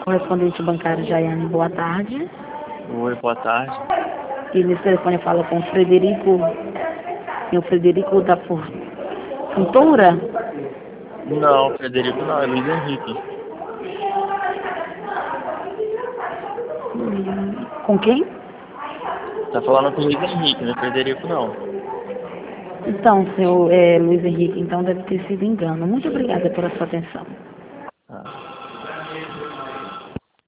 Correspondente bancário Jaiane, boa tarde. Oi, boa tarde. E nesse telefone fala com o Frederico. E o Frederico da Fontoura? Não, Frederico não, é Luiz Henrique. Com quem? Tá falando com o Luiz Henrique, não é Frederico não. Então, senhor Luiz Henrique, então deve ter sido engano. Muito obrigada pela sua atenção.